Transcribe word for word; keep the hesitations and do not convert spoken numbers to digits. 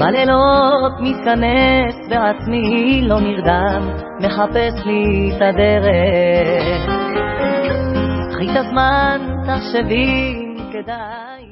בלילות מתכנס בעצמי לא נרדם, מחפש לי את הדרך. קחי את הזמן, תחשבי כדאי